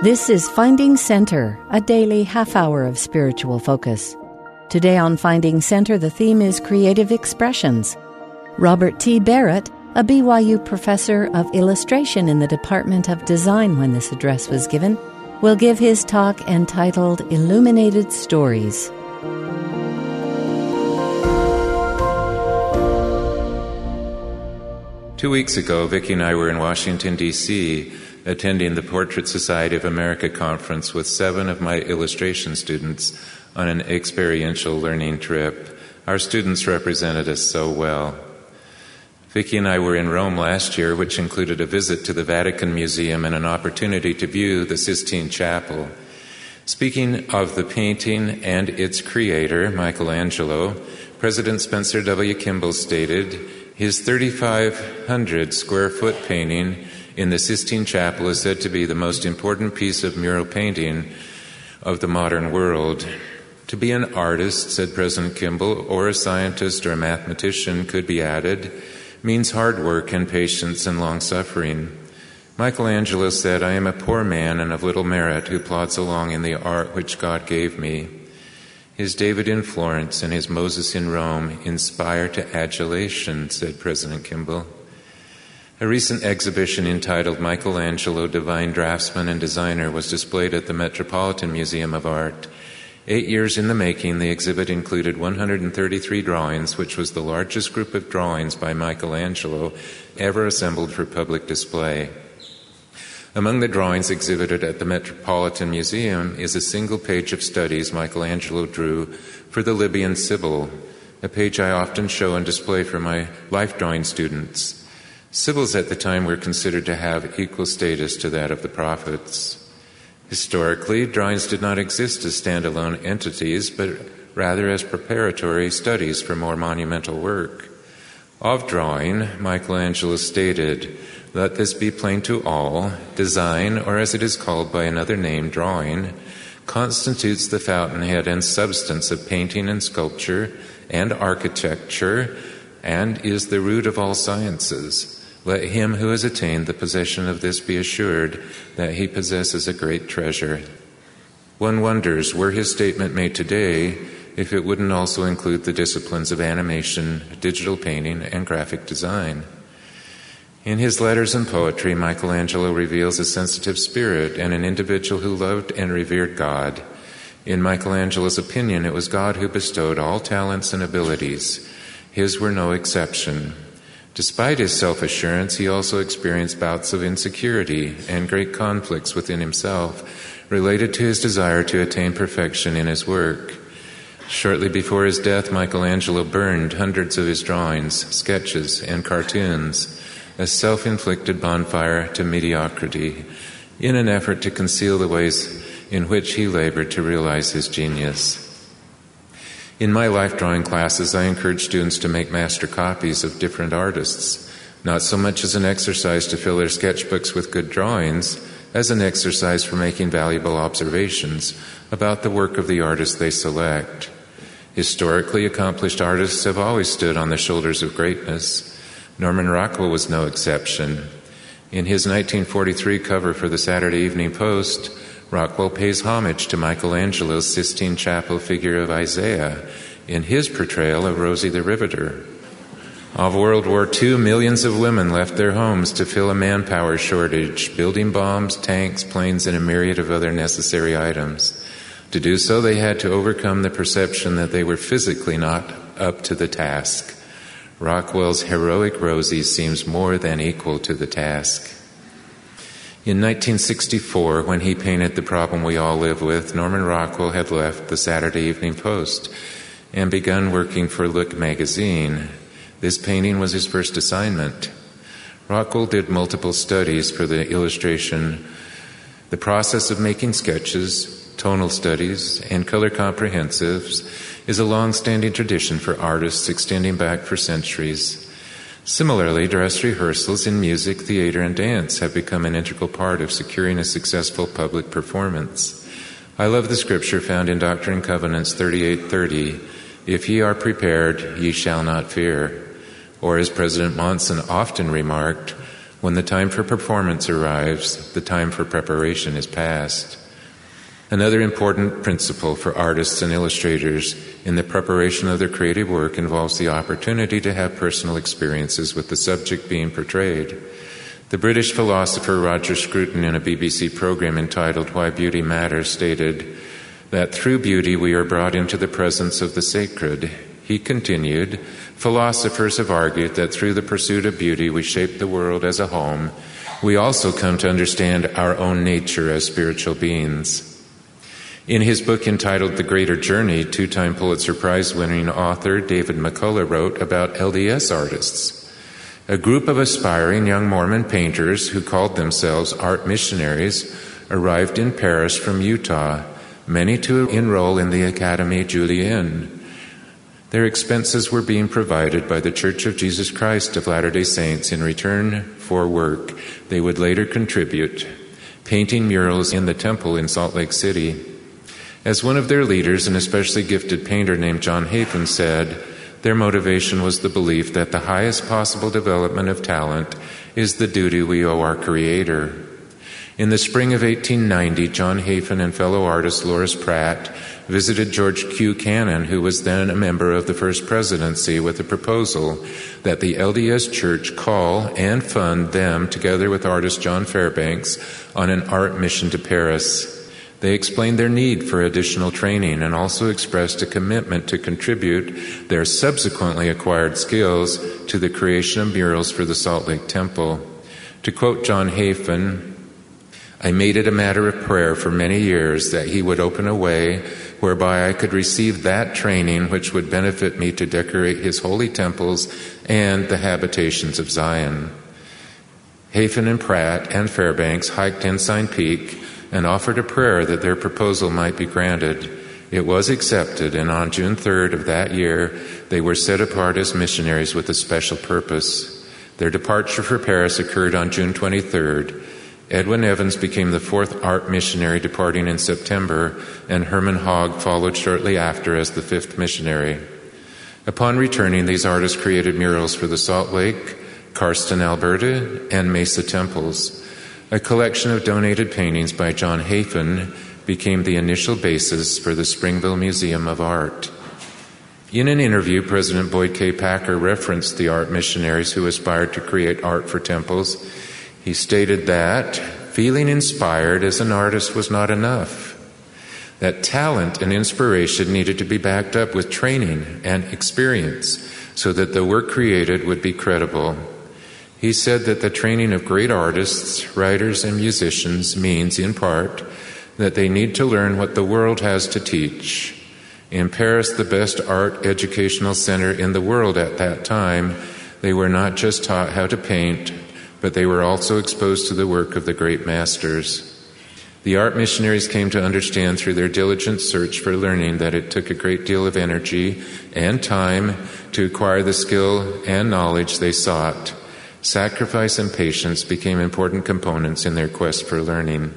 This is Finding Center, a daily half-hour of spiritual focus. Today on Finding Center, the theme is Creative Expressions. Robert T. Barrett, a BYU professor of illustration in the Department of Design when this address was given, will give his talk entitled Illuminated Stories. Two weeks ago, Vicki and I were in Washington, D.C., attending the Portrait Society of America conference with 7 of my illustration students on an experiential learning trip. Our students represented us so well. Vicki and I were in Rome last year, which included a visit to the Vatican Museum and an opportunity to view the Sistine Chapel. Speaking of the painting and its creator, Michelangelo, President Spencer W. Kimball stated, his 3,500 square foot painting in the Sistine Chapel is said to be the most important piece of mural painting of the modern world. To be an artist, said President Kimball, or a scientist or a mathematician could be added, means hard work and patience and long suffering. Michelangelo said, I am a poor man and of little merit who plods along in the art which God gave me. His David in Florence and his Moses in Rome inspire to adulation, said President Kimball. A recent exhibition entitled Michelangelo, Divine Draftsman and Designer was displayed at the Metropolitan Museum of Art. 8 years in the making, the exhibit included 133 drawings, which was the largest group of drawings by Michelangelo ever assembled for public display. Among the drawings exhibited at the Metropolitan Museum is a single page of studies Michelangelo drew for the Libyan Sibyl, a page I often show and display for my life drawing students. Sibyls at the time were considered to have equal status to that of the prophets. Historically, drawings did not exist as standalone entities, but rather as preparatory studies for more monumental work. Of drawing, Michelangelo stated, let this be plain to all, design, or as it is called by another name, drawing, constitutes the fountainhead and substance of painting and sculpture and architecture, and is the root of all sciences. Let him who has attained the possession of this be assured that he possesses a great treasure. One wonders, were his statement made today, if it wouldn't also include the disciplines of animation, digital painting, and graphic design. In his letters and poetry, Michelangelo reveals a sensitive spirit and an individual who loved and revered God. In Michelangelo's opinion, it was God who bestowed all talents and abilities. His were no exception. Despite his self-assurance, he also experienced bouts of insecurity and great conflicts within himself related to his desire to attain perfection in his work. Shortly before his death, Michelangelo burned hundreds of his drawings, sketches, and cartoons, a self-inflicted bonfire to mediocrity, in an effort to conceal the ways in which he labored to realize his genius. In my life drawing classes, I encourage students to make master copies of different artists, not so much as an exercise to fill their sketchbooks with good drawings, as an exercise for making valuable observations about the work of the artist they select. Historically, accomplished artists have always stood on the shoulders of greatness. Norman Rockwell was no exception. In his 1943 cover for the Saturday Evening Post, Rockwell pays homage to Michelangelo's Sistine Chapel figure of Isaiah in his portrayal of Rosie the Riveter. Of World War II, millions of women left their homes to fill a manpower shortage, building bombs, tanks, planes, and a myriad of other necessary items. To do so, they had to overcome the perception that they were physically not up to the task. Rockwell's heroic Rosie seems more than equal to the task. In 1964, when he painted The Problem We All Live With, Norman Rockwell had left the Saturday Evening Post and begun working for Look magazine. This painting was his first assignment. Rockwell did multiple studies for the illustration. The process of making sketches, tonal studies, and color comprehensives is a long-standing tradition for artists extending back for centuries. Similarly, dress rehearsals in music, theater, and dance have become an integral part of securing a successful public performance. I love the scripture found in Doctrine and Covenants 38:30, "If ye are prepared, ye shall not fear." Or as President Monson often remarked, When the time for performance arrives, the time for preparation is past. Another important principle for artists and illustrators in the preparation of their creative work involves the opportunity to have personal experiences with the subject being portrayed. The British philosopher Roger Scruton, in a BBC program entitled Why Beauty Matters, stated that through beauty we are brought into the presence of the sacred. He continued, philosophers have argued that through the pursuit of beauty we shape the world as a home. We also come to understand our own nature as spiritual beings. In his book entitled The Greater Journey, two-time Pulitzer Prize-winning author David McCullough wrote about LDS artists. A group of aspiring young Mormon painters who called themselves art missionaries arrived in Paris from Utah, many to enroll in the Académie Julienne. Their expenses were being provided by the Church of Jesus Christ of Latter-day Saints in return for work they would later contribute, painting murals in the temple in Salt Lake City. As one of their leaders, an especially gifted painter named John Hafen, said, their motivation was the belief that the highest possible development of talent is the duty we owe our Creator. In the spring of 1890, John Hafen and fellow artist Loris Pratt visited George Q. Cannon, who was then a member of the First Presidency, with a proposal that the LDS Church call and fund them, together with artist John Fairbanks, on an art mission to Paris. They explained their need for additional training and also expressed a commitment to contribute their subsequently acquired skills to the creation of murals for the Salt Lake Temple. To quote John Hafen, I made it a matter of prayer for many years that he would open a way whereby I could receive that training which would benefit me to decorate his holy temples and the habitations of Zion. Hafen and Pratt and Fairbanks hiked Ensign Peak and offered a prayer that their proposal might be granted. It was accepted, and on June 3rd of that year, they were set apart as missionaries with a special purpose. Their departure for Paris occurred on June 23rd. Edwin Evans became the fourth art missionary departing in September, and Herman Hogg followed shortly after as the fifth missionary. Upon returning, these artists created murals for the Salt Lake, Karsten, Alberta, and Mesa temples. A collection of donated paintings by John Hafen became the initial basis for the Springville Museum of Art. In an interview, President Boyd K. Packer referenced the art missionaries who aspired to create art for temples. He stated that feeling inspired as an artist was not enough, that talent and inspiration needed to be backed up with training and experience so that the work created would be credible. He said that the training of great artists, writers, and musicians means, in part, that they need to learn what the world has to teach. In Paris, the best art educational center in the world at that time, they were not just taught how to paint, but they were also exposed to the work of the great masters. The art missionaries came to understand through their diligent search for learning that it took a great deal of energy and time to acquire the skill and knowledge they sought. Sacrifice and patience became important components in their quest for learning.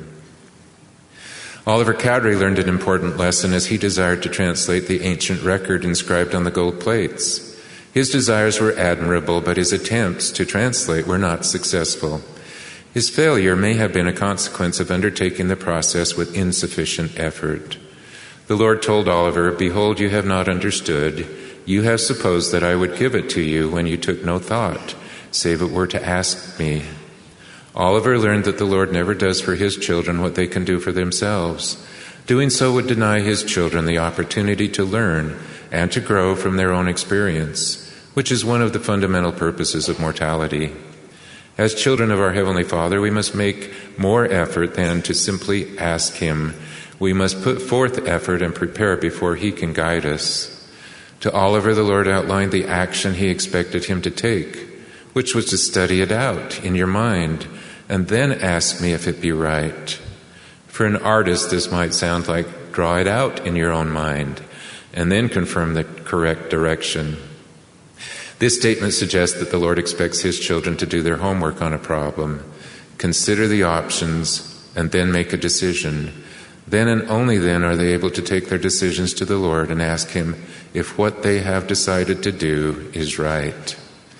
Oliver Cowdery learned an important lesson as he desired to translate the ancient record inscribed on the gold plates. His desires were admirable, but his attempts to translate were not successful. His failure may have been a consequence of undertaking the process with insufficient effort. The Lord told Oliver, "Behold, you have not understood. You have supposed that I would give it to you when you took no thought, save it were to ask me." Oliver learned that the Lord never does for his children what they can do for themselves. Doing so would deny his children the opportunity to learn and to grow from their own experience, which is one of the fundamental purposes of mortality. As children of our Heavenly Father, we must make more effort than to simply ask Him. We must put forth effort and prepare before He can guide us. To Oliver, the Lord outlined the action He expected him to take, which was to study it out in your mind, and then ask me if it be right. For an artist, this might sound like draw it out in your own mind, and then confirm the correct direction. This statement suggests that the Lord expects His children to do their homework on a problem, consider the options, and then make a decision. Then and only then are they able to take their decisions to the Lord and ask Him if what they have decided to do is right.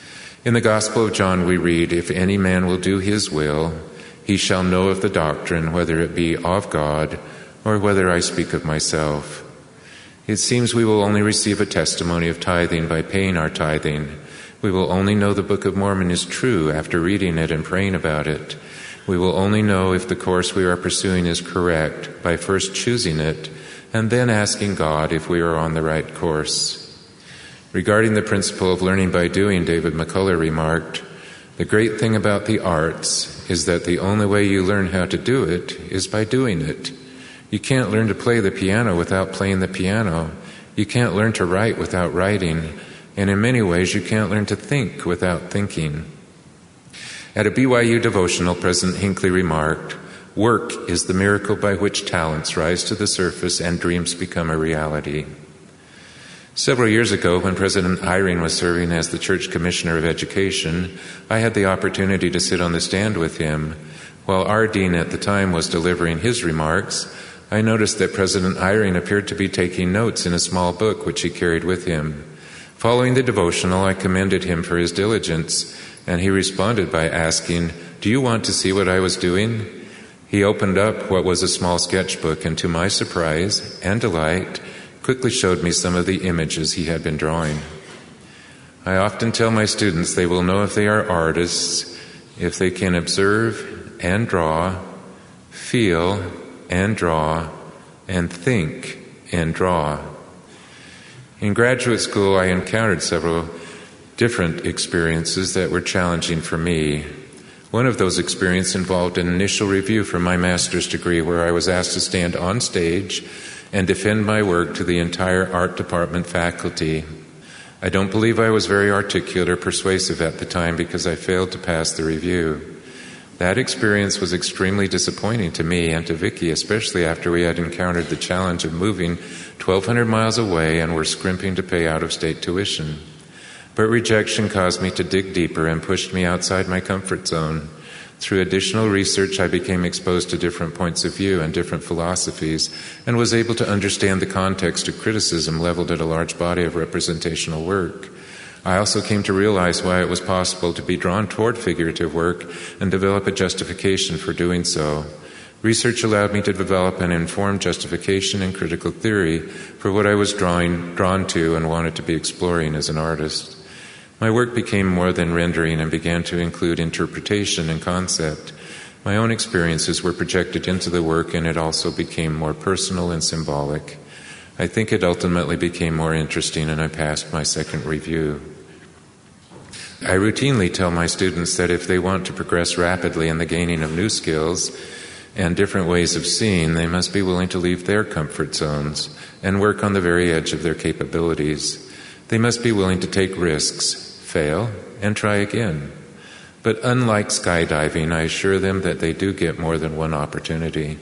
In the Gospel of John we read, "If any man will do his will, he shall know of the doctrine, whether it be of God or whether I speak of myself." It seems we will only receive a testimony of tithing by paying our tithing. We will only know the Book of Mormon is true after reading it and praying about it. We will only know if the course we are pursuing is correct by first choosing it and then asking God if we are on the right course. Regarding the principle of learning by doing, David McCullough remarked, "The great thing about the arts is that the only way you learn how to do it is by doing it. You can't learn to play the piano without playing the piano. You can't learn to write without writing. And in many ways, you can't learn to think without thinking." At a BYU devotional, President Hinckley remarked, "Work is the miracle by which talents rise to the surface and dreams become a reality." Several years ago, when President Eyring was serving as the Church Commissioner of Education, I had the opportunity to sit on the stand with him. While our dean at the time was delivering his remarks, I noticed that President Eyring appeared to be taking notes in a small book which he carried with him. Following the devotional, I commended him for his diligence, and he responded by asking, "Do you want to see what I was doing?" He opened up what was a small sketchbook, and to my surprise and delight, quickly showed me some of the images he had been drawing. I often tell my students they will know if they are artists if they can observe and draw, feel and draw, and think and draw. In graduate school, I encountered several different experiences that were challenging for me. One of those experiences involved an initial review for my master's degree where I was asked to stand on stage and defend my work to the entire art department faculty. I don't believe I was very articulate or persuasive at the time because I failed to pass the review. That experience was extremely disappointing to me and to Vicki, especially after we had encountered the challenge of moving 1,200 miles away and were scrimping to pay out-of-state tuition. But rejection caused me to dig deeper and pushed me outside my comfort zone. Through additional research, I became exposed to different points of view and different philosophies and was able to understand the context of criticism leveled at a large body of representational work. I also came to realize why it was possible to be drawn toward figurative work and develop a justification for doing so. Research allowed me to develop an informed justification and critical theory for what I was drawn to and wanted to be exploring as an artist. My work became more than rendering and began to include interpretation and concept. My own experiences were projected into the work, and it also became more personal and symbolic. I think it ultimately became more interesting, and I passed my second review. I routinely tell my students that if they want to progress rapidly in the gaining of new skills and different ways of seeing, they must be willing to leave their comfort zones and work on the very edge of their capabilities. They must be willing to take risks, fail, and try again. But unlike skydiving, I assure them that they do get more than one opportunity.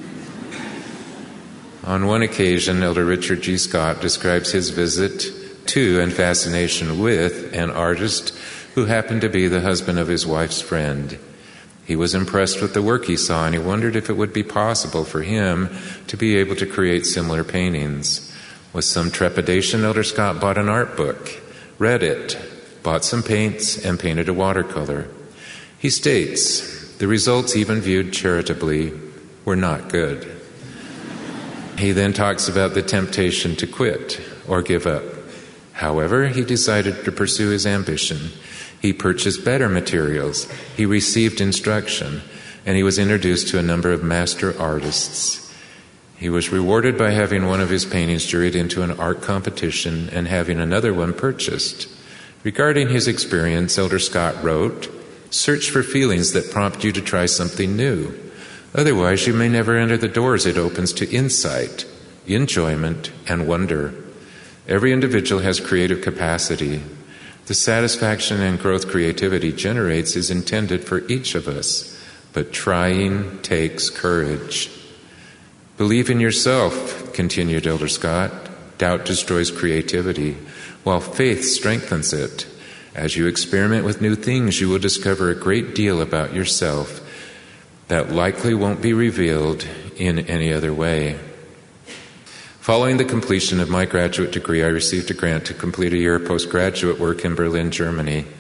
On one occasion, Elder Richard G. Scott describes his visit to and fascination with an artist who happened to be the husband of his wife's friend. He was impressed with the work he saw, and he wondered if it would be possible for him to be able to create similar paintings. With some trepidation, Elder Scott bought an art book, read it, bought some paints, and painted a watercolor. He states, "The results, even viewed charitably, were not good." He then talks about the temptation to quit or give up. However, he decided to pursue his ambition. He purchased better materials, he received instruction, and he was introduced to a number of master artists. He was rewarded by having one of his paintings juried into an art competition and having another one purchased. Regarding his experience, Elder Scott wrote, "Search for feelings that prompt you to try something new. Otherwise, you may never enter the doors it opens to insight, enjoyment, and wonder. Every individual has creative capacity. The satisfaction and growth creativity generates is intended for each of us, but trying takes courage. Believe in yourself," continued Elder Scott. "Doubt destroys creativity, while faith strengthens it. As you experiment with new things, you will discover a great deal about yourself that likely won't be revealed in any other way." Following the completion of my graduate degree, I received a grant to complete a year of postgraduate work in Berlin, Germany.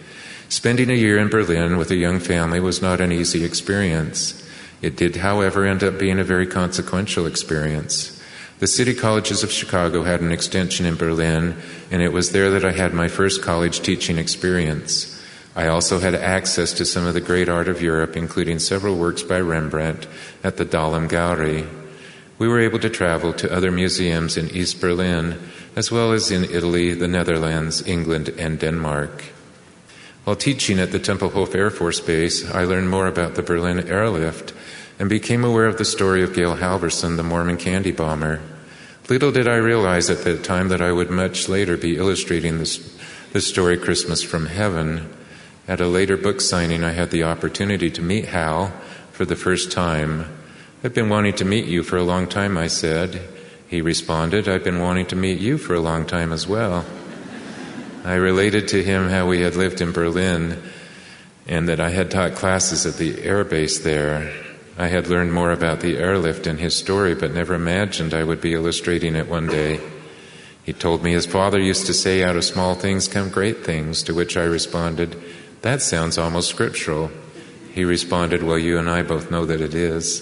Spending a year in Berlin with a young family was not an easy experience. It did, however, end up being a very consequential experience. The City Colleges of Chicago had an extension in Berlin, and it was there that I had my first college teaching experience. I also had access to some of the great art of Europe, including several works by Rembrandt at the Dahlem Gallery. We were able to travel to other museums in East Berlin, as well as in Italy, the Netherlands, England, and Denmark. While teaching at the Tempelhof Air Force Base, I learned more about the Berlin airlift and became aware of the story of Gail Halvorson, the Mormon candy bomber. Little did I realize at that time that I would much later be illustrating the story Christmas from Heaven. At a later book signing, I had the opportunity to meet Hal for the first time. "I've been wanting to meet you for a long time," I said. He responded, "I've been wanting to meet you for a long time as well." I related to him how we had lived in Berlin and that I had taught classes at the air base there. I had learned more about the airlift and his story, but never imagined I would be illustrating it one day. He told me his father used to say, "Out of small things come great things," to which I responded, "That sounds almost scriptural." He responded, "Well, you and I both know that it is."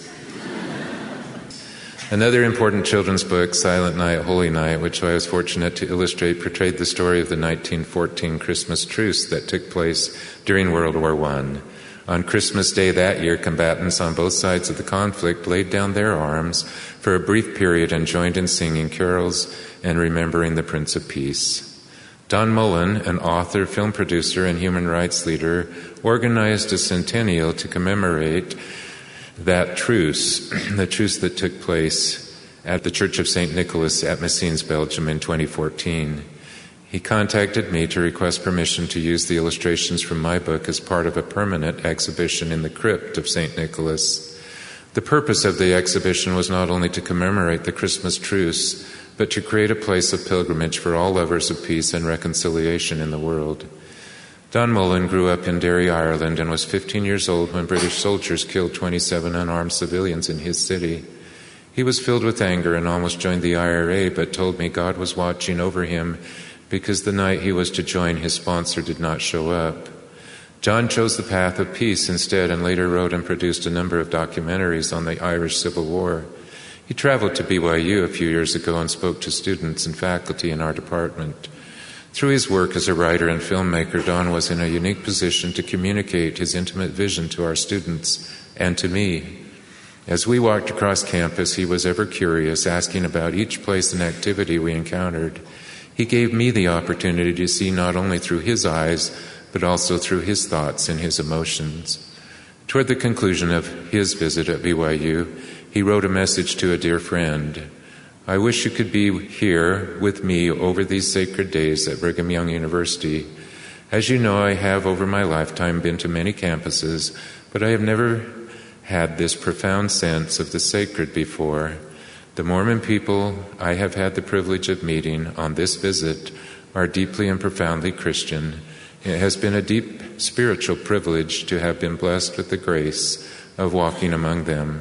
Another important children's book, Silent Night, Holy Night, which I was fortunate to illustrate, portrayed the story of the 1914 Christmas truce that took place during World War I. On Christmas Day that year, combatants on both sides of the conflict laid down their arms for a brief period and joined in singing carols and remembering the Prince of Peace. Don Mullen, an author, film producer, and human rights leader, organized a centennial to commemorate that truce, the truce that took place at the Church of St. Nicholas at Messines, Belgium in 2014. He contacted me to request permission to use the illustrations from my book as part of a permanent exhibition in the crypt of St. Nicholas. The purpose of the exhibition was not only to commemorate the Christmas truce, but to create a place of pilgrimage for all lovers of peace and reconciliation in the world. Don Mullen grew up in Derry, Ireland, and was 15 years old when British soldiers killed 27 unarmed civilians in his city. He was filled with anger and almost joined the IRA, but told me God was watching over him because the night he was to join, his sponsor did not show up. John chose the path of peace instead and later wrote and produced a number of documentaries on the Irish Civil War. He traveled to BYU a few years ago and spoke to students and faculty in our department. Through his work as a writer and filmmaker, Don was in a unique position to communicate his intimate vision to our students and to me. As we walked across campus, he was ever curious, asking about each place and activity we encountered. He gave me the opportunity to see not only through his eyes, but also through his thoughts and his emotions. Toward the conclusion of his visit at BYU, he wrote a message to a dear friend. "I wish you could be here with me over these sacred days at Brigham Young University. As you know, I have over my lifetime been to many campuses, but I have never had this profound sense of the sacred before. The Mormon people I have had the privilege of meeting on this visit are deeply and profoundly Christian. It has been a deep spiritual privilege to have been blessed with the grace of walking among them."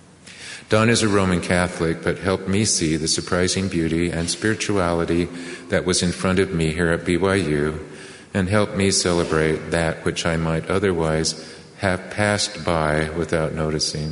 Don is a Roman Catholic, but helped me see the surprising beauty and spirituality that was in front of me here at BYU, and helped me celebrate that which I might otherwise have passed by without noticing.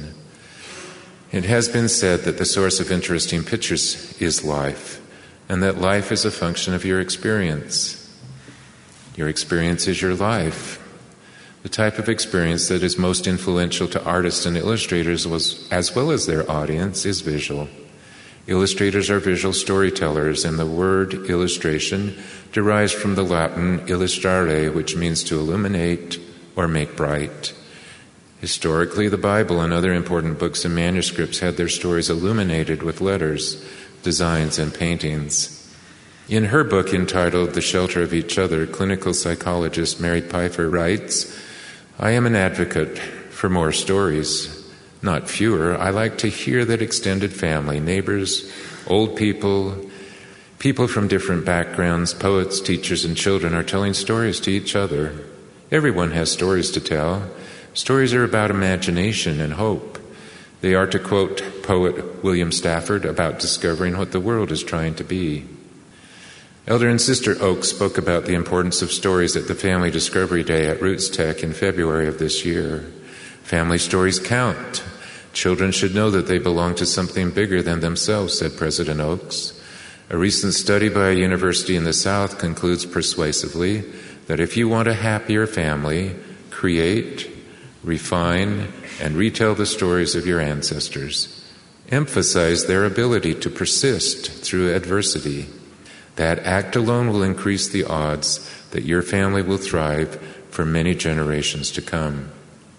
It has been said that the source of interesting pictures is life, and that life is a function of your experience. Your experience is your life. The type of experience that is most influential to artists and illustrators, as well as their audience, is visual. Illustrators are visual storytellers, and the word illustration derives from the Latin illustrare, which means to illuminate or make bright. Historically, the Bible and other important books and manuscripts had their stories illuminated with letters, designs, and paintings. In her book entitled The Shelter of Each Other, clinical psychologist Mary Pfeiffer writes, "I am an advocate for more stories, not fewer. I like to hear that extended family, neighbors, old people, people from different backgrounds, poets, teachers, and children are telling stories to each other. Everyone has stories to tell. Stories are about imagination and hope. They are, to quote poet William Stafford, about discovering what the world is trying to be." Elder and Sister Oaks spoke about the importance of stories at the Family Discovery Day at Roots Tech in February of this year. Family stories count. Children should know that they belong to something bigger than themselves, said President Oaks. A recent study by a university in the South concludes persuasively that if you want a happier family, create, refine, and retell the stories of your ancestors. Emphasize their ability to persist through adversity. That act alone will increase the odds that your family will thrive for many generations to come.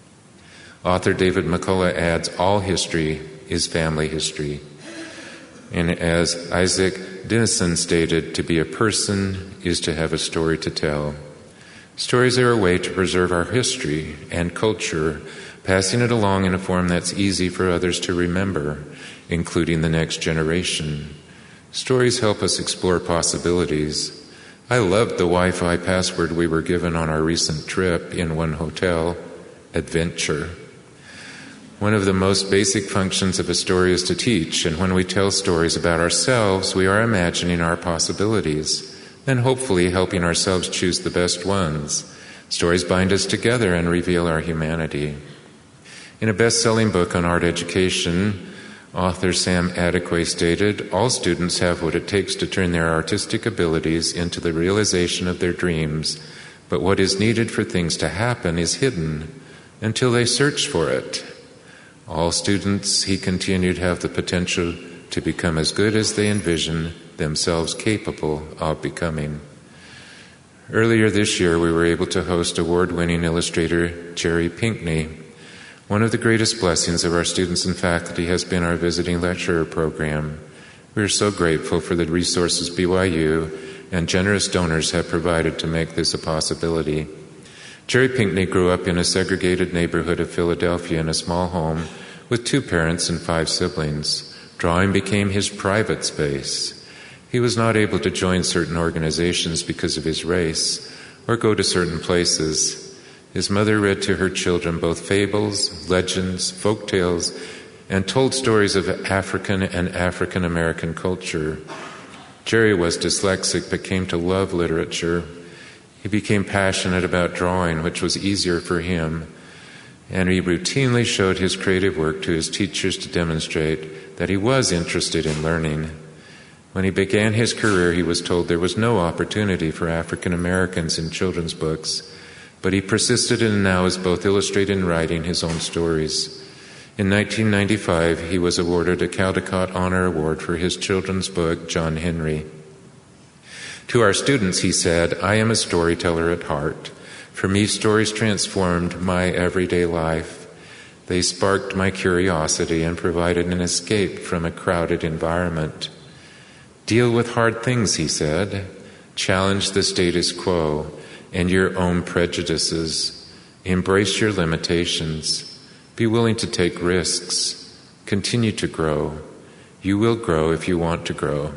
Author David McCullough adds, all history is family history. And as Isaac Dinesen stated, to be a person is to have a story to tell. Stories are a way to preserve our history and culture, passing it along in a form that's easy for others to remember, including the next generation. Stories help us explore possibilities. I loved the Wi-Fi password we were given on our recent trip in one hotel, adventure. One of the most basic functions of a story is to teach, and when we tell stories about ourselves, we are imagining our possibilities, and hopefully helping ourselves choose the best ones. Stories bind us together and reveal our humanity. In a best-selling book on art education, author Sam Adequay stated, all students have what it takes to turn their artistic abilities into the realization of their dreams, but what is needed for things to happen is hidden until they search for it. All students, he continued, have the potential to become as good as they envision themselves capable of becoming. Earlier this year, we were able to host award-winning illustrator Jerry Pinkney. One of the greatest blessings of our students and faculty has been our visiting lecturer program. We are so grateful for the resources BYU and generous donors have provided to make this a possibility. Jerry Pinkney grew up in a segregated neighborhood of Philadelphia in a small home with 2 parents and 5 siblings. Drawing became his private space. He was not able to join certain organizations because of his race or go to certain places. His mother read to her children both fables, legends, folk tales, and told stories of African and African American culture. Jerry was dyslexic but came to love literature. He became passionate about drawing, which was easier for him, and he routinely showed his creative work to his teachers to demonstrate that he was interested in learning. When he began his career, he was told there was no opportunity for African Americans in children's books, but he persisted and now is both illustrating and writing his own stories. In 1995, he was awarded a Caldecott Honor Award for his children's book, John Henry. To our students, he said, I am a storyteller at heart. For me, stories transformed my everyday life. They sparked my curiosity and provided an escape from a crowded environment. Deal with hard things, he said. Challenge the status quo and your own prejudices. Embrace your limitations. Be willing to take risks. Continue to grow. You will grow if you want to grow.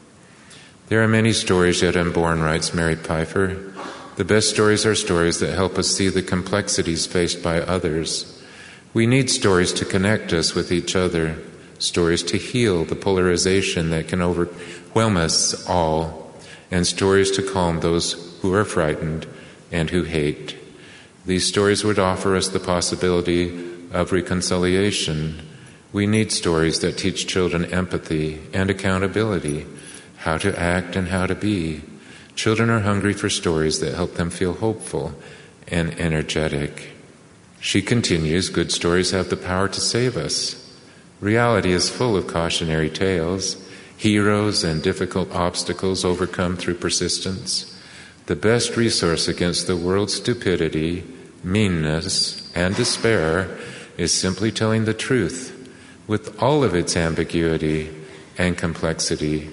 There are many stories yet unborn, writes Mary Pfeiffer. The best stories are stories that help us see the complexities faced by others. We need stories to connect us with each other, stories to heal the polarization that can overwhelm us all, and stories to calm those who are frightened and who hate. These stories would offer us the possibility of reconciliation. We need stories that teach children empathy and accountability, how to act and how to be. Children are hungry for stories that help them feel hopeful and energetic. She continues, good stories have the power to save us. Reality is full of cautionary tales, heroes and difficult obstacles overcome through persistence. The best resource against the world's stupidity, meanness, and despair is simply telling the truth with all of its ambiguity and complexity.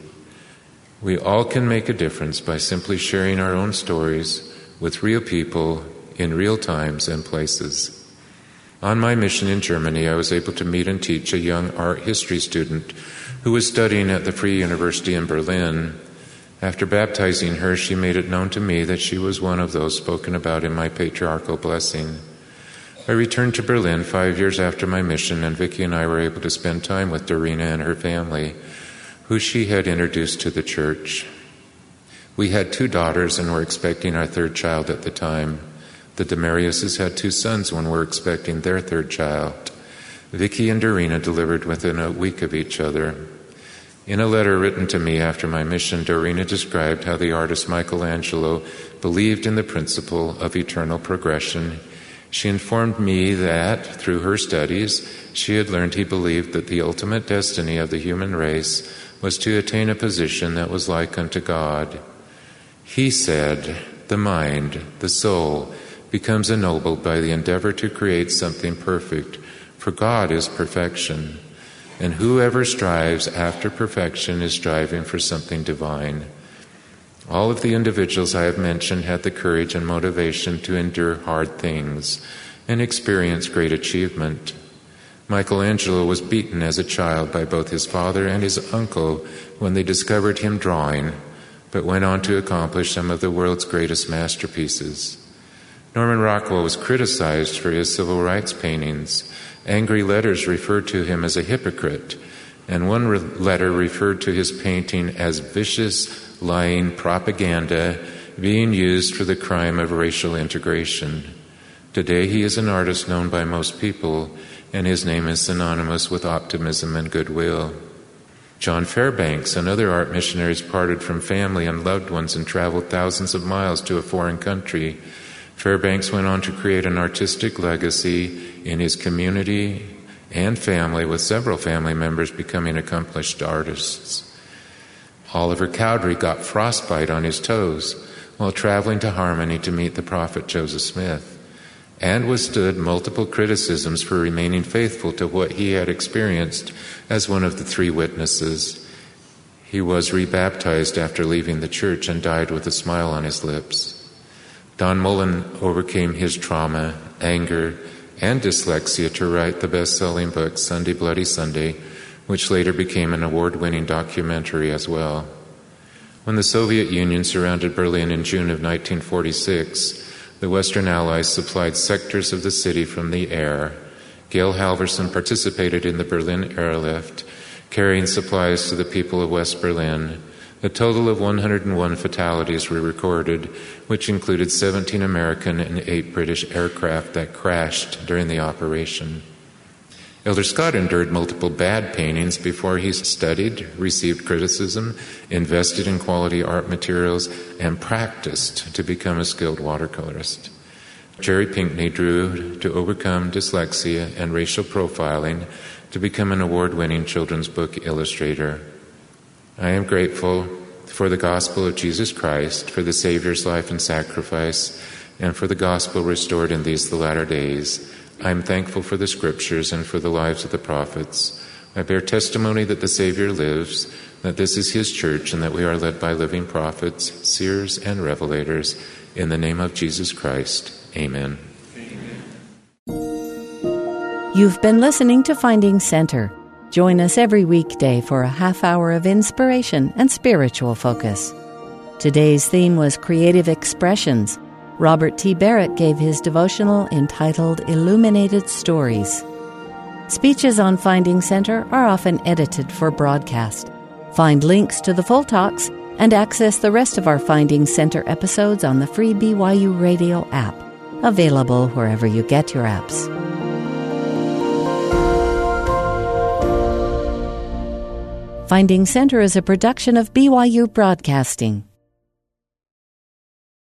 We all can make a difference by simply sharing our own stories with real people in real times and places. On my mission in Germany, I was able to meet and teach a young art history student who was studying at the Free University in Berlin. After baptizing her, she made it known to me that she was one of those spoken about in my patriarchal blessing. I returned to Berlin 5 years after my mission, and Vicki and I were able to spend time with Dorina and her family, who she had introduced to the church. We had 2 daughters and were expecting our 3rd child at the time. The Demariuses had 2 sons when were expecting their 3rd child. Vicky and Dorina delivered within a week of each other. In a letter written to me after my mission, Dorina described how the artist Michelangelo believed in the principle of eternal progression. She informed me that, through her studies, she had learned he believed that the ultimate destiny of the human race was to attain a position that was like unto God. He said, the mind, the soul, becomes ennobled by the endeavor to create something perfect, for God is perfection, and whoever strives after perfection is striving for something divine. All of the individuals I have mentioned had the courage and motivation to endure hard things and experience great achievement. Michelangelo was beaten as a child by both his father and his uncle when they discovered him drawing, but went on to accomplish some of the world's greatest masterpieces. Norman Rockwell was criticized for his civil rights paintings. Angry letters referred to him as a hypocrite, and one letter referred to his painting as vicious, lying propaganda being used for the crime of racial integration. Today he is an artist known by most people, and his name is synonymous with optimism and goodwill. John Fairbanks and other art missionaries parted from family and loved ones and traveled thousands of miles to a foreign country. Fairbanks went on to create an artistic legacy in his community and family, with several family members becoming accomplished artists. Oliver Cowdery got frostbite on his toes while traveling to Harmony to meet the prophet Joseph Smith, and withstood multiple criticisms for remaining faithful to what he had experienced as one of the 3 witnesses. He was rebaptized after leaving the church and died with a smile on his lips. Don Mullen overcame his trauma, anger, and dyslexia to write the best-selling book Sunday Bloody Sunday, which later became an award-winning documentary as well. When the Soviet Union surrounded Berlin in June of 1946, the Western Allies supplied sectors of the city from the air. Gail Halverson participated in the Berlin airlift, carrying supplies to the people of West Berlin. A total of 101 fatalities were recorded, which included 17 American and 8 British aircraft that crashed during the operation. Elder Scott endured multiple bad paintings before he studied, received criticism, invested in quality art materials, and practiced to become a skilled watercolorist. Jerry Pinkney drew to overcome dyslexia and racial profiling to become an award-winning children's book illustrator. I am grateful for the gospel of Jesus Christ, for the Savior's life and sacrifice, and for the gospel restored in these the latter days. I am thankful for the scriptures and for the lives of the prophets. I bear testimony that the Savior lives, that this is his church, and that we are led by living prophets, seers, and revelators. In the name of Jesus Christ, amen. You've been listening to Finding Center. Join us every weekday for a half hour of inspiration and spiritual focus. Today's theme was Creative Expressions. Robert T. Barrett gave his devotional entitled Illuminated Stories. Speeches on Finding Center are often edited for broadcast. Find links to the full talks and access the rest of our Finding Center episodes on the free BYU Radio app, available wherever you get your apps. Finding Center is a production of BYU Broadcasting.